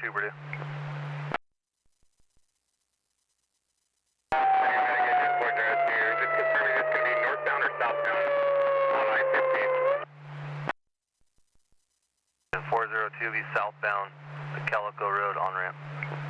402, Purdue. Just confirming it's going to be northbound or southbound on I-15. 402 be southbound, the Calico Road on-ramp.